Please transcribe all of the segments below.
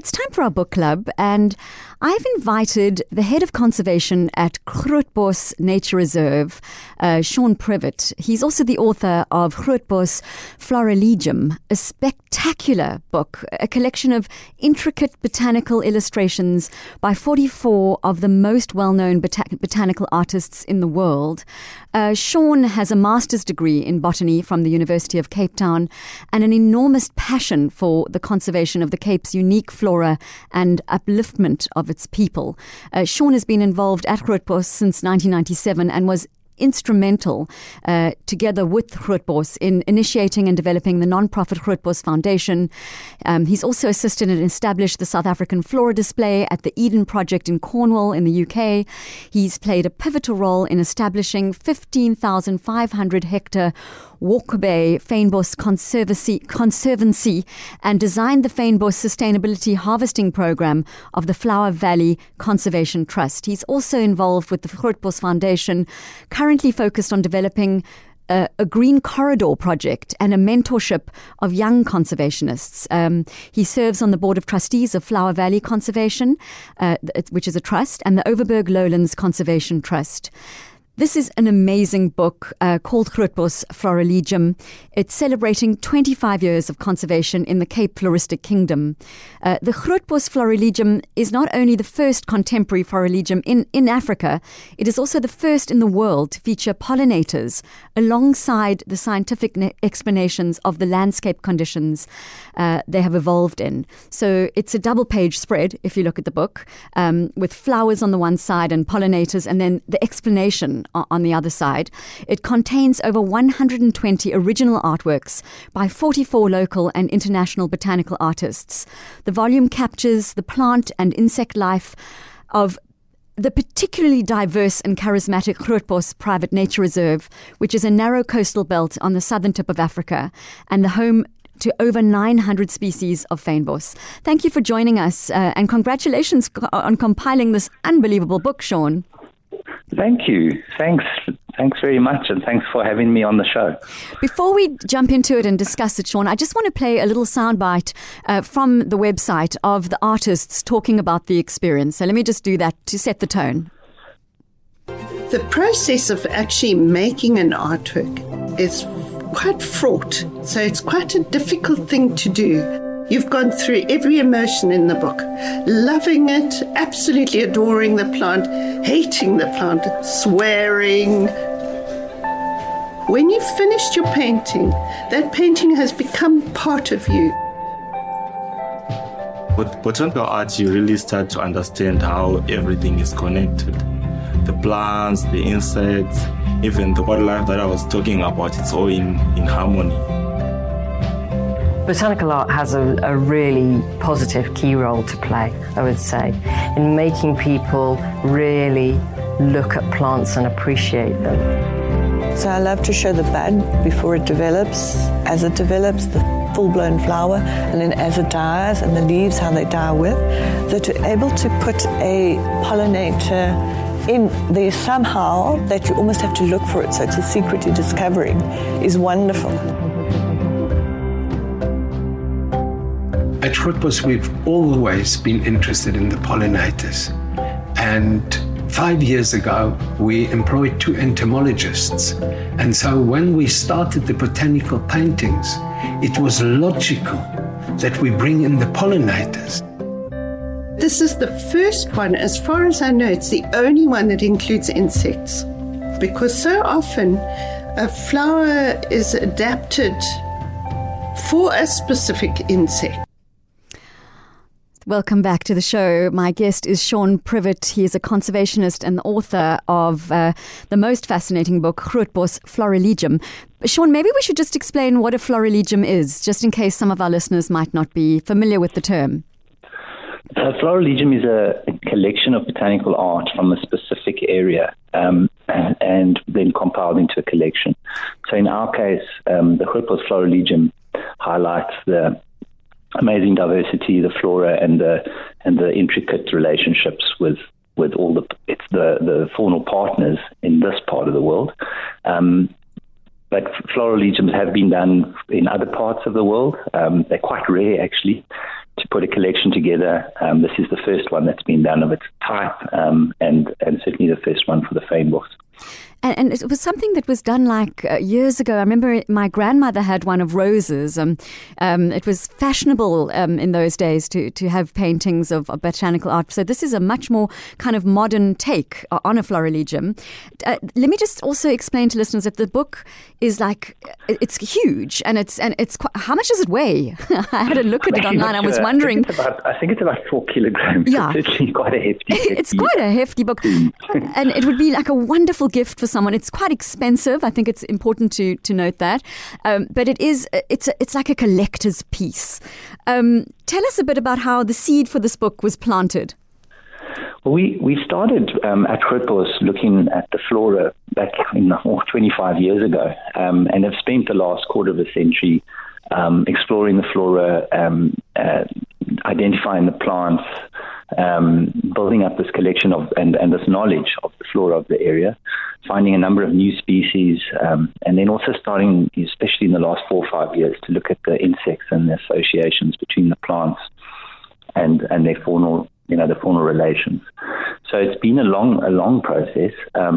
it's time for our book club, and I've invited the head of conservation at Grootbos Nature Reserve, Sean Privet. He's also the author of Grootbos Florilegium, a spectacular book, a collection of intricate botanical illustrations by 44 of the most well-known botanical artists in the world. Sean has a master's degree in botany from the University of Cape Town and an enormous passion for the conservation of the Cape's unique flora and upliftment of its people. Sean has been involved at Grootbos since 1997 and was instrumental, together with Grootbos, in initiating and developing the non-profit Grootbos Foundation. He's also assisted and established the South African Flora Display at the Eden Project in Cornwall in the UK. He's played a pivotal role in establishing 15,500 hectare Walker Bay Fynbos Conservancy and designed the Fynbos Sustainability Harvesting Program of the Flower Valley Conservation Trust. He's also involved with the Grootbos Foundation, currently focused on developing a green corridor project and a mentorship of young conservationists. He serves on the board of trustees of Flower Valley Conservation, which is a trust, and the Overberg Lowlands Conservation Trust. This is an amazing book called Grootbos Florilegium. It's celebrating 25 years of conservation in the Cape Floristic Kingdom. The Grootbos Florilegium is not only the first contemporary florilegium in Africa, it is also the first in the world to feature pollinators alongside the scientific explanations of the landscape conditions they have evolved in. So it's a double-page spread, if you look at the book, with flowers on the one side and pollinators, and then the explanation on the other side. It contains over 120 original artworks by 44 local and international botanical artists. The volume captures the plant and insect life of the particularly diverse and charismatic Grootbos Private Nature Reserve, which is a narrow coastal belt on the southern tip of Africa and the home to over 900 species of fynbos. Thank you for joining us, and congratulations on compiling this unbelievable book, Sean. Thank you. Thanks very much, and thanks for having me on the show. Before we jump into it and discuss it, Sean, I just want to play a little soundbite from the website of the artists talking about the experience. So let me just do that to set the tone. The process of actually making an artwork is quite fraught, so it's quite a difficult thing to do. You've gone through every emotion in the book, loving it, absolutely adoring the plant, hating the plant, swearing. When you've finished your painting, that painting has become part of you. With botanical art, you really start to understand how everything is connected. The plants, the insects, even the wildlife that I was talking about, it's all in harmony. Botanical art has a really positive key role to play, I would say, in making people really look at plants and appreciate them. So I love to show the bud before it develops, as it develops, the full-blown flower, and then as it dies, and the leaves, how they die with. So to be able to put a pollinator in there somehow that you almost have to look for it, so it's a secret you're discovering, is wonderful. At Grootbos, we've always been interested in the pollinators. And 5 years ago, we employed 2 entomologists. And so when we started the botanical paintings, it was logical that we bring in the pollinators. This is the first one, as far as I know, it's the only one that includes insects. Because so often a flower is adapted for a specific insect. Welcome back to the show. My guest is Sean Privet. He is a conservationist and the author of the most fascinating book, Grootbos Florilegium. Sean, maybe we should just explain what a florilegium is, just in case some of our listeners might not be familiar with the term. A florilegium is a collection of botanical art from a specific area and then compiled into a collection. So in our case, the Grootbos Florilegium highlights the amazing diversity, the flora, and the intricate relationships with all the faunal partners in this part of the world. But florilegiums have been done in other parts of the world. They're quite rare, actually. to put a collection together. This is the first one that's been done of its type, and certainly the first one for the fynbos. And it was something that was done years ago. I remember my grandmother had one of roses. It was fashionable in those days to have paintings of botanical art. So this is a much more kind of modern take on a Florilegium. Let me just also explain to listeners that the book is it's huge, and it's how much does it weigh? I had a look at it online. I was wondering. I think it's about 4 kilograms. Yeah, it's actually quite a hefty. It's quite a hefty book, and it would be like a wonderful gift for someone. It's quite expensive. I think it's important to note that, but it's like a collector's piece. Tell us a bit about how the seed for this book was planted. Well, we started at Grootbos looking at the flora back 25 years ago, and have spent the last quarter of a century exploring the flora, identifying the plants, building up this collection of and this knowledge of the flora of the area, finding a number of new species, and then also starting, especially in the last 4 or 5 years, to look at the insects and the associations between the plants and their faunal, the faunal relations. So it's been a long process.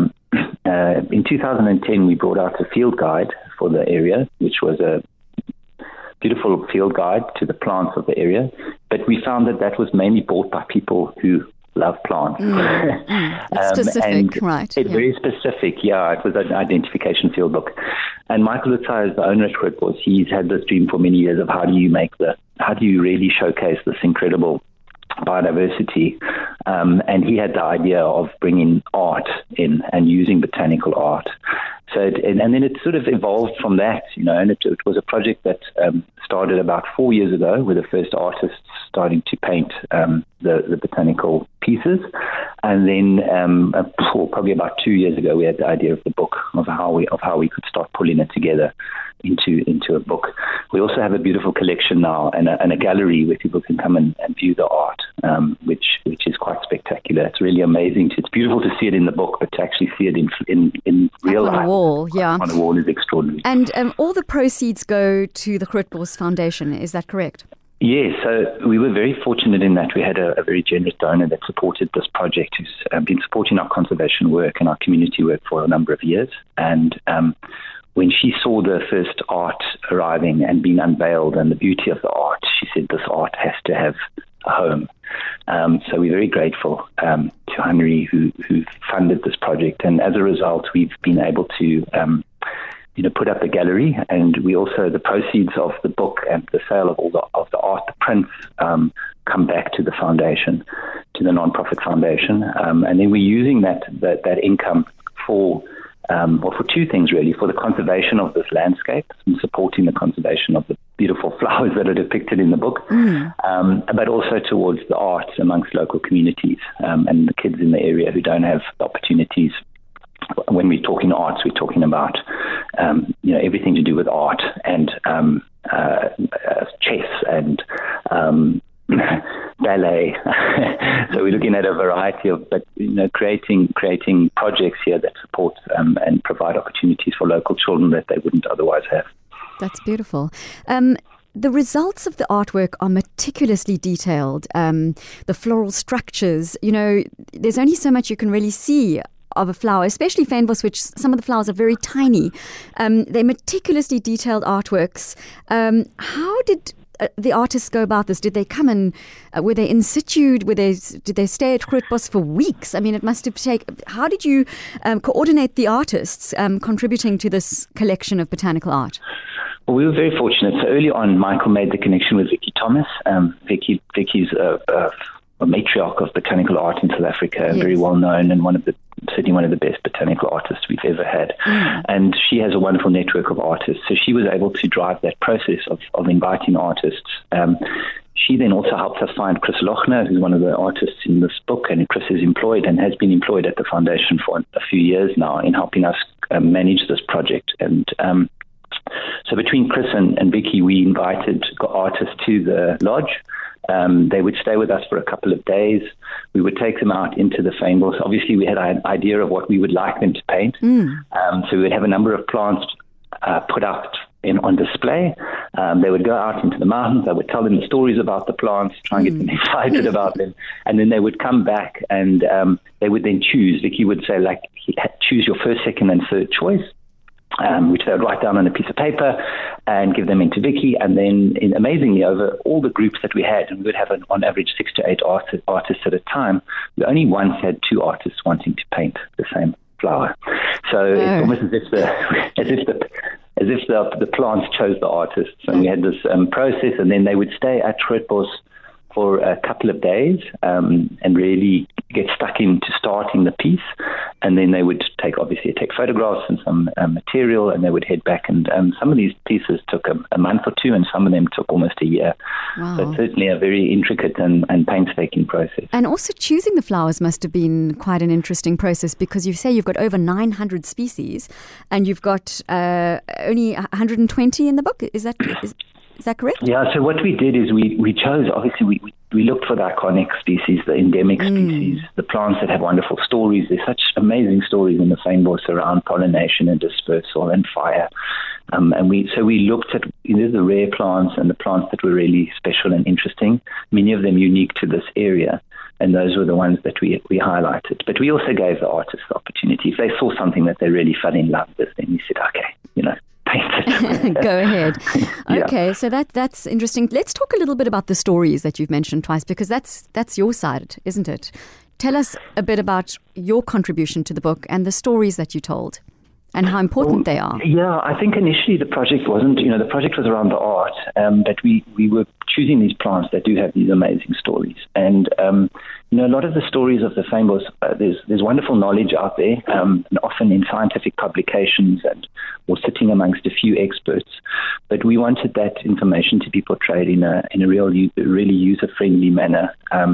In 2010, we brought out a field guide for the area, which was a beautiful field guide to the plants of the area, but we found that was mainly bought by people who love plants. It's specific, right? It's very specific, yeah. It was an identification field book. And Michael Lutzai is the owner at Grootbos. He's had this dream for many years of how do you really showcase this incredible biodiversity, and he had the idea of bringing art in and using botanical art. So, and then it sort of evolved from that, and it was a project that started about 4 years ago, with the first artists starting to paint the botanical pieces, and then probably about 2 years ago, we had the idea of the book, of how we could start pulling it together into a book. We also have a beautiful collection now and a gallery where people can come and view the art, which is quite spectacular. It's really amazing. It's beautiful to see it in the book, but to actually see it in real life on a wall, on a wall is extraordinary. And all the proceeds go to the Grootbos Foundation. Is that correct? Yes, so we were very fortunate in that we had a very generous donor that supported this project, who's been supporting our conservation work and our community work for a number of years. And when she saw the first art arriving and being unveiled and the beauty of the art, she said this art has to have a home. So we're very grateful to Henry who funded this project. And as a result, we've been able to put up the gallery, and we also, the proceeds of the book and the sale of all the art, the prints, come back to the foundation, to the non-profit foundation. And then we're using that income for two things really: for the conservation of this landscape and supporting the conservation of the beautiful flowers that are depicted in the book, but also towards the arts amongst local communities and the kids in the area who don't have opportunities. When we're talking arts, we're talking about everything to do with art and chess and ballet. So we're looking at a variety of, creating projects here that support and provide opportunities for local children that they wouldn't otherwise have. That's beautiful. The results of the artwork are meticulously detailed. The floral structures, there's only so much you can really see of a flower, especially fynbos, which some of the flowers are very tiny. They're meticulously detailed artworks. How did the artists go about this? Did they come and were they in situ? Did they stay at Grootbos for weeks? I mean, it must have taken. How did you coordinate the artists contributing to this collection of botanical art? Well, we were very fortunate. So early on, Michael made the connection with Vicky Thomas. Vicky's a matriarch of botanical art in South Africa, yes. Very well known, and certainly one of the best botanical artists we've ever had. And she has a wonderful network of artists, so she was able to drive that process of inviting artists. She then also helped us find Chris Lochner, who's one of the artists in this book, and Chris is employed and has been employed at the foundation for a few years now in helping us manage this project. And so between Chris and Vicky, we invited artists to the lodge. They would stay with us for a couple of days. We would take them out into the fynbos. Obviously, we had an idea of what we would like them to paint. So we would have a number of plants put up on display. They would go out into the mountains. I would tell them the stories about the plants, try and get them excited about them. And then they would come back and they would then choose. Vicky would say, like, choose your first, second, and third choice. Which they would write down on a piece of paper and give them into Vicky. And then, amazingly, over all the groups that we had, and we would have on average 6 to 8 artists at a time, we only once had 2 artists wanting to paint the same flower. So it's almost as if the plants chose the artists. And we had this process, and then they would stay at Grootbos for a couple of days and really get stuck into starting the piece. And then they would take photographs and some material, and they would head back. And some of these pieces took a month or 2, and some of them took almost a year. Wow. So it's certainly a very intricate and painstaking process. And also choosing the flowers must have been quite an interesting process, because you say you've got over 900 species and you've got only 120 in the book. Is that correct? Yeah, so what we did is we chose, obviously, we looked for the iconic species, the endemic species, the plants that have wonderful stories. There's such amazing stories in the fynbos around pollination and dispersal and fire. And we looked at the rare plants and the plants that were really special and interesting, many of them unique to this area. And those were the ones that we highlighted. But we also gave the artists the opportunity. If they saw something that they really fell in love with, then we said, okay, paint it. Go ahead. Yeah. Okay, so that's interesting. Let's talk a little bit about the stories that you've mentioned twice, because that's your side, isn't it? Tell us a bit about your contribution to the book and the stories that you told and how important they are. Yeah, I think initially the project wasn't, the project was around the art, but we were choosing these plants that do have these amazing stories. And, a lot of the stories of the fynbos, there's wonderful knowledge out there, and often in scientific publications or sitting amongst a few experts. But we wanted that information to be portrayed in a really user-friendly manner.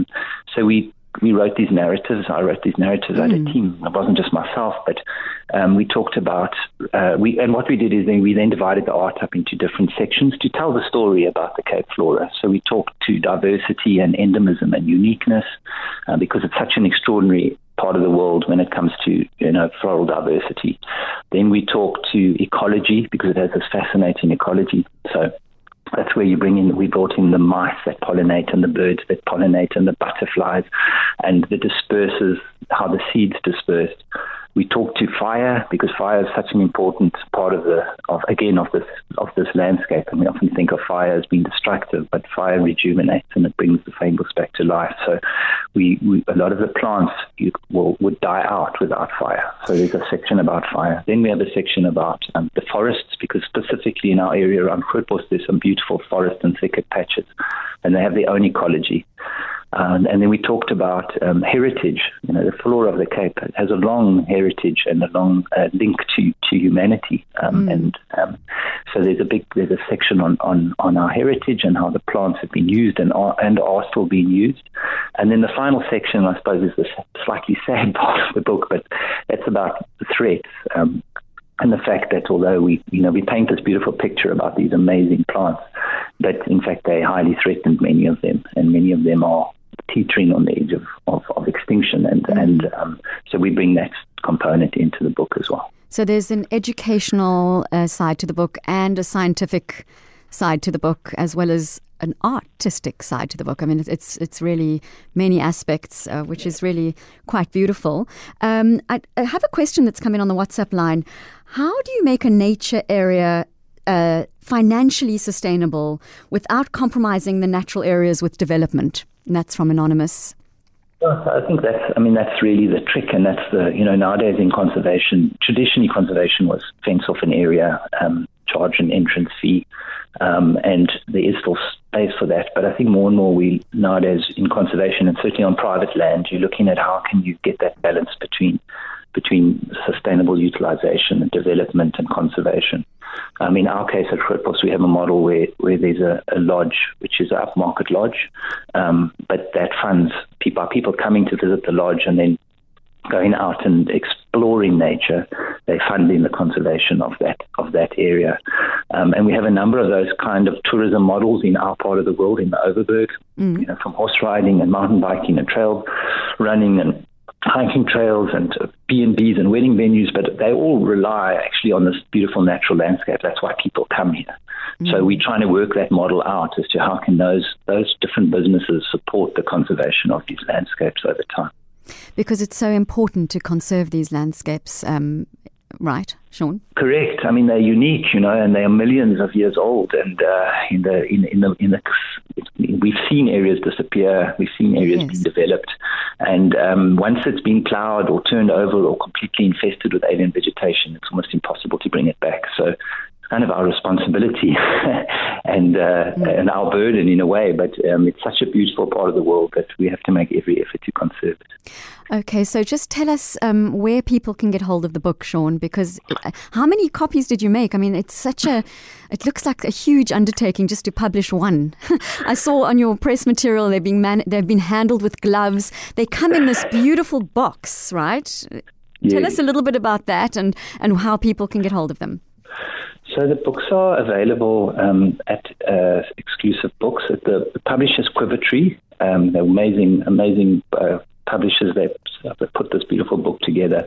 So we wrote these narratives. I wrote these narratives. I had a team. It wasn't just myself, but we talked about, and what we did is we then divided the art up into different sections to tell the story about the Cape Flora. So we talked to diversity and endemism and uniqueness, because it's such an extraordinary part of the world when it comes to, floral diversity. Then we talked to ecology, because it has this fascinating ecology. So that's where we brought in the mice that pollinate and the birds that pollinate and the butterflies and the dispersers, how the seeds dispersed. We talked to fire, because fire is such an important part of this landscape. And we often think of fire as being destructive, but fire rejuvenates and it brings the fynbos back to life. So a lot of the plants would die out without fire. So there's a section about fire. Then we have a section about the forests, because specifically in our area around Grootbos, there's some beautiful forest and thicket patches, and they have their own ecology. And then we talked about heritage. The flora of the Cape has a long heritage and a long link to humanity. So there's a section on our heritage and how the plants have been used and are still being used. And then the final section, I suppose, is the slightly sad part of the book, but it's about the threats. And the fact that although we paint this beautiful picture about these amazing plants, but in fact they highly threatened, many of them, and many of them are teetering on the edge of extinction. And so we bring that component into the book as well. So there's an educational side to the book and a scientific side to the book, as well as an artistic side to the book. I mean, it's really many aspects, which is really quite beautiful. I have a question that's come in on the WhatsApp line. How do you make a nature area financially sustainable without compromising the natural areas with development? And that's from Anonymous. Well, I think that's really the trick, and that's nowadays in conservation, traditionally conservation was fence off an area, charge an entrance fee, and there is still space for that. But I think more and more nowadays in conservation, and certainly on private land, you're looking at how can you get that balance between sustainable utilization and development and conservation. In our case at Grootbos, we have a model where there's a lodge, which is an upmarket lodge, but that funds people coming to visit the lodge and then going out and exploring nature. They fund in the conservation of that area. And we have a number of those kind of tourism models in our part of the world, in the Overberg, from horse riding and mountain biking and trail running and hiking trails and B&Bs and wedding venues, but they all rely actually on this beautiful natural landscape. That's why people come here. So we're trying to work that model out as to how can those different businesses support the conservation of these landscapes over time. Because it's so important to conserve these landscapes, right, Sean? Correct. I mean, they're unique, and they are millions of years old. And we've seen areas disappear. We've seen areas being developed. And once it's been ploughed or turned over or completely infested with alien vegetation, it's almost impossible to bring it back. So kind of our responsibility and our burden in a way, but it's such a beautiful part of the world that we have to make every effort to conserve it. Okay, so just tell us where people can get hold of the book, Sean, because how many copies did you make? I mean, it looks like a huge undertaking just to publish one. I saw on your press material they've been handled with gloves. They come in this beautiful box, right? Yes. Tell us a little bit about that and how people can get hold of them. So the books are available at Exclusive Books at the publishers Quivertree. They're amazing publishers that put this beautiful book together.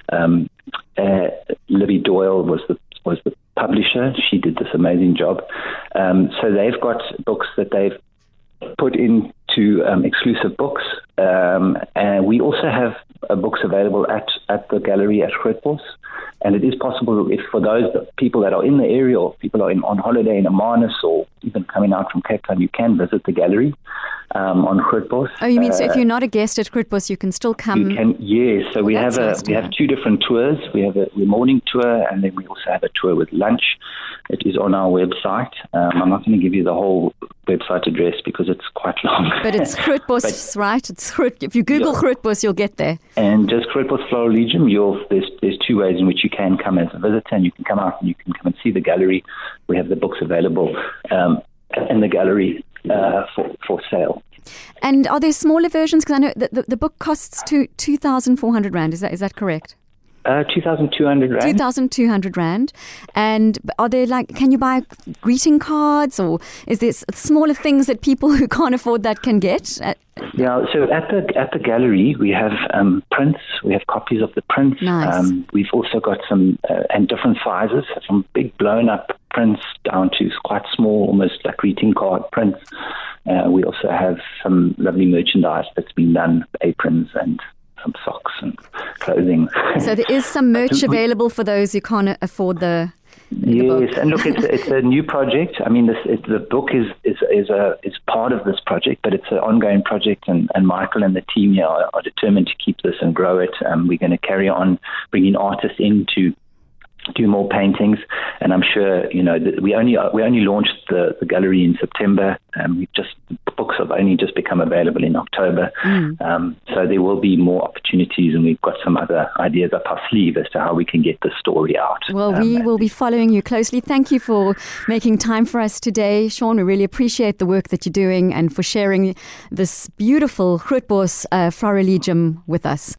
Libby Doyle was the publisher. She did this amazing job. So they've got books that they've put into Exclusive Books, and we also have books available at the gallery at Grootbos. And it is possible, if for those people that are in the area or people are on holiday in Amanus or even coming out from Cape Town, you can visit the gallery on Grootbos. Oh, you mean so if you're not a guest at Grootbos, you can still come? You can, yes. So we have two different tours. We have a morning tour, and then we also have a tour with lunch. It is on our website. I'm not going to give you the whole website address because it's quite long. But it's Grootbos, right? If you Google Grootbos, you'll get there. And just Grootbos Floraligium, there's two ways in which you can come as a visitor, and you can come out and you can come and see the gallery. We have the books available in the gallery for sale. And are there smaller versions? Because I know the book costs 2,400 Rand. Is that correct? 2,200 Rand. 2,200 Rand. And are there can you buy greeting cards, or is there smaller things that people who can't afford that can get? Yeah, so at the gallery we have prints. We have copies of the prints. Nice. We've also got some and different sizes, from big blown up prints down to quite small, almost like greeting card prints. We also have some lovely merchandise that's been done, aprons and some socks and clothing. So there is some merch available for those who can't afford the book. And look, it's a new project. I mean, the book is part of this project, but it's an ongoing project, and Michael and the team here are determined to keep this and grow it. We're going to carry on bringing artists in to do more paintings, and I'm sure that we only launched the gallery in September. The books have only just become available in October, so there will be more opportunities, and we've got some other ideas up our sleeve as to how we can get the story out. Well, we will be following you closely. Thank you for making time for us today, Sean. We really appreciate the work that you're doing and for sharing this beautiful Grootbos Floraligium with us.